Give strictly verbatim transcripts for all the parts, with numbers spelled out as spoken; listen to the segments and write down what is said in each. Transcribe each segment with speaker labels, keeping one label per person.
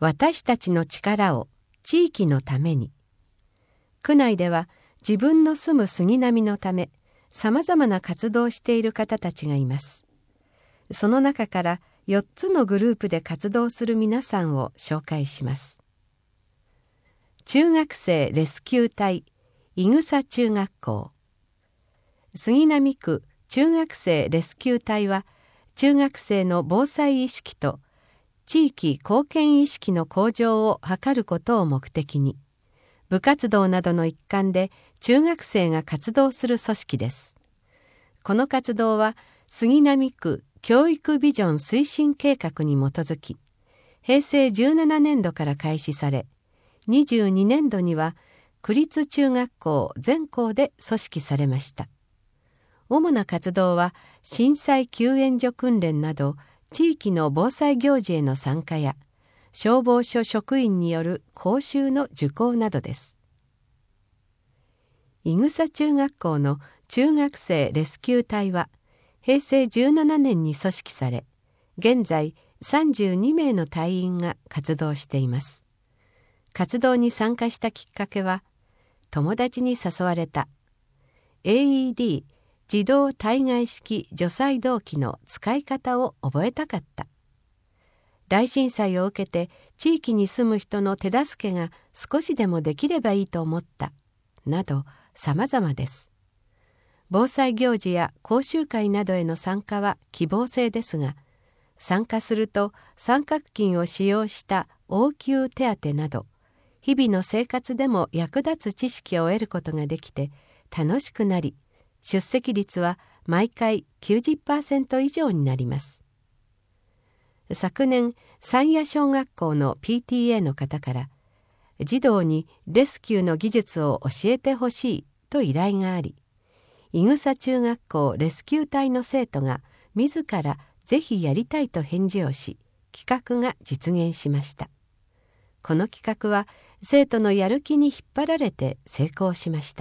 Speaker 1: 私たちの力を地域のために。区内では自分の住む杉並のためさまざまな活動をしている方たちがいます。その中からよっつのグループで活動する皆さんを紹介します。中学生レスキュー隊いぐさ中学校。杉並区中学生レスキュー隊は中学生の防災意識と地域貢献意識の向上を図ることを目的に部活動などの一環で中学生が活動する組織です。この活動は杉並区教育ビジョン推進計画に基づきへいせいじゅうななねんどから開始され、にじゅうにねんどには区立中学校全校で組織されました。主な活動は震災救援所訓練など地域の防災行事への参加や消防署職員による講習の受講などです。いぐさ中学校の中学生レスキュー隊はへいせいじゅうななねんに組織され、現在さんじゅうにめいの隊員が活動しています。活動に参加したきっかけは、友達に誘われた エーイーディー 自動体外式除細動器の使い方を覚えたかった。大震災を受けて地域に住む人の手助けが少しでもできればいいと思った。など様々です。防災行事や講習会などへの参加は希望制ですが、参加すると三角巾を使用した応急手当など、日々の生活でも役立つ知識を得ることができて楽しくなり、出席率は毎回 きゅうじゅっパーセント 以上になります。昨年、山谷小学校の ピーティーエー の方から児童にレスキューの技術を教えてほしいと依頼があり、いぐさ中学校レスキュー隊の生徒が自らぜひやりたいと返事をし、企画が実現しました。この企画は生徒のやる気に引っ張られて成功しました。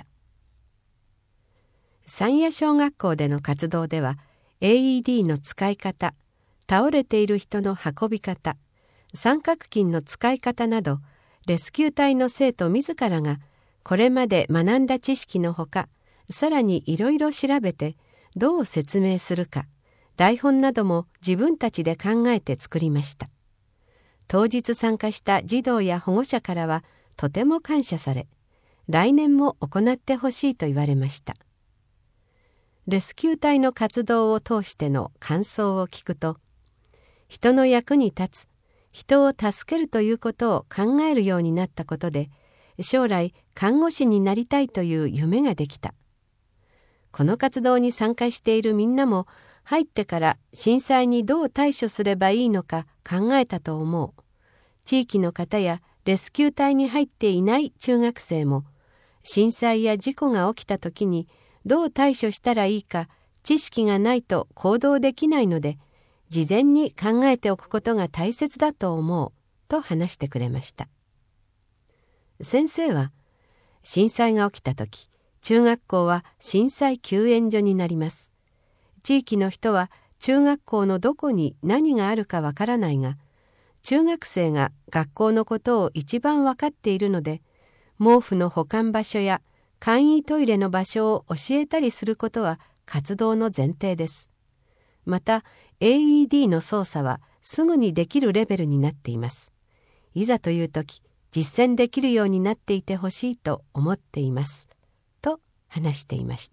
Speaker 1: 山谷小学校での活動では エーイーディー の使い方、倒れている人の運び方、三角巾の使い方など、レスキュー隊の生徒自らがこれまで学んだ知識のほか、さらにいろいろ調べてどう説明するか、台本なども自分たちで考えて作りました。当日参加した児童や保護者からはとても感謝され、来年も行ってほしいと言われました。レスキュー隊の活動を通しての感想を聞くと、人の役に立つ、人を助けるということを考えるようになったことで、将来看護師になりたいという夢ができた。この活動に参加しているみんなも入ってから震災にどう対処すればいいのか考えたと思う。地域の方やレスキュー隊に入っていない中学生も震災や事故が起きた時にどう対処したらいいか知識がないと行動できないので、事前に考えておくことが大切だと思うと話してくれました。先生は、震災が起きた時、中学校は震災救援所になります。地域の人は中学校のどこに何があるかわからないが、中学生が学校のことを一番わかっているので、毛布の保管場所や簡易トイレの場所を教えたりすることは活動の前提です。また エーイーディー の操作はすぐにできるレベルになっています。いざという時、実践できるようになっていてほしいと思っていますと話していました。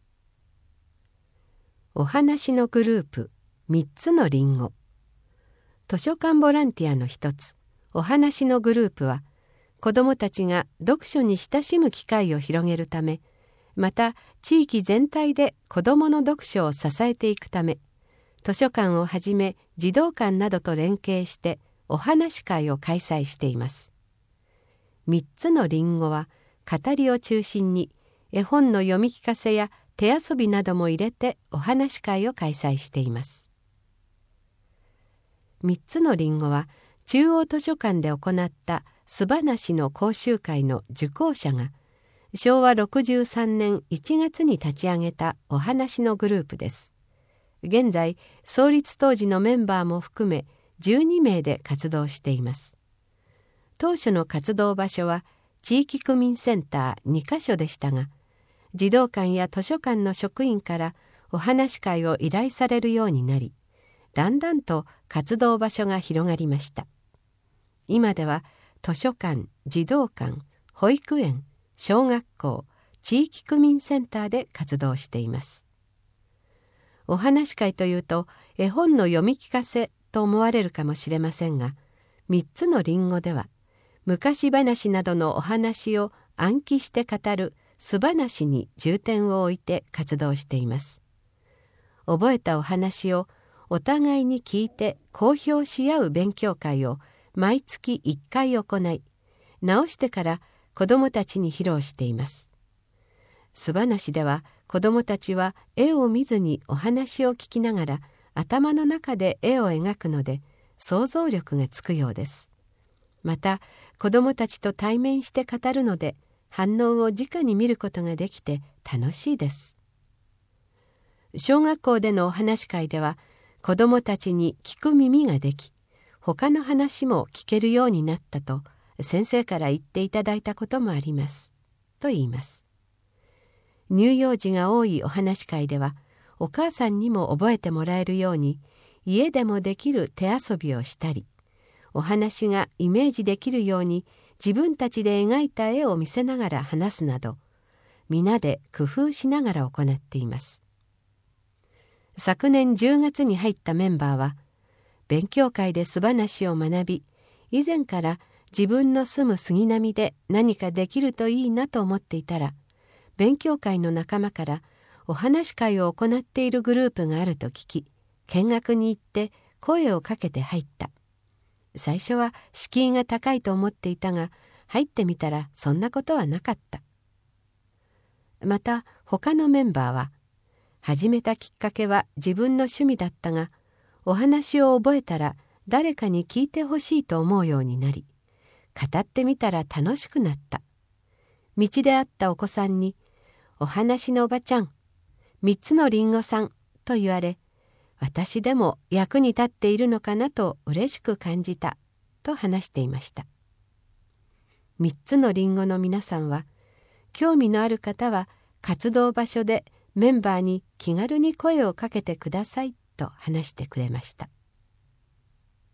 Speaker 1: お話のグループみっつのりんご。図書館ボランティアの一つ、お話のグループは子どもたちが読書に親しむ機会を広げるため、また地域全体で子どもの読書を支えていくため、図書館をはじめ児童館などと連携してお話会を開催しています。みっつのりんごは語りを中心に絵本の読み聞かせや手遊びなども入れてお話会を開催しています。みっつのりんごは中央図書館で行った素話の講習会の受講者がしょうわろくじゅうさんねんいちがつに立ち上げたお話のグループです。現在創立当時のメンバーも含めじゅうにめいで活動しています。 当初の活動場所は地域区民センターにかしょでしたが、児童館や図書館の職員からお話し会を依頼されるようになり、だんだんと活動場所が広がりました。今では図書館、児童館、保育園、小学校、地域区民センターで活動しています。お話し会というと絵本の読み聞かせと思われるかもしれませんが、みっつのりんごでは昔話などのお話を暗記して語る素話に重点を置いて活動しています。覚えたお話をお互いに聞いて公表し合う勉強会を毎月いっかい行い、直してから子どもたちに披露しています。素話では子どもたちは絵を見ずにお話を聞きながら頭の中で絵を描くので想像力がつくようです。また子どもたちと対面して語るので反応を直に見ることができて楽しいです。小学校でのお話し会では子どもたちに聞く耳ができ、他の話も聞けるようになったと先生から言っていただいたこともありますと言います。乳幼児が多いお話し会ではお母さんにも覚えてもらえるように家でもできる手遊びをしたり、お話がイメージできるように自分たちで描いた絵を見せながら話すなど、皆で工夫しながら行っています。昨年じゅうがつに入ったメンバーは勉強会で素話を学び、以前から自分の住む杉並で何かできるといいなと思っていたら、勉強会の仲間からお話し会を行っているグループがあると聞き、見学に行って声をかけて入った。最初は敷居が高いと思っていたが、入ってみたらそんなことはなかった。また他のメンバーは、始めたきっかけは自分の趣味だったが、お話を覚えたら誰かに聞いてほしいと思うようになり、語ってみたら楽しくなった。道で会ったお子さんに、お話のおばちゃん、三つのりんごさんと言われ、私でも役に立っているのかなと嬉しく感じたと話していました。三つのりんごの皆さんは、興味のある方は活動場所でメンバーに気軽に声をかけてくださいと話してくれました。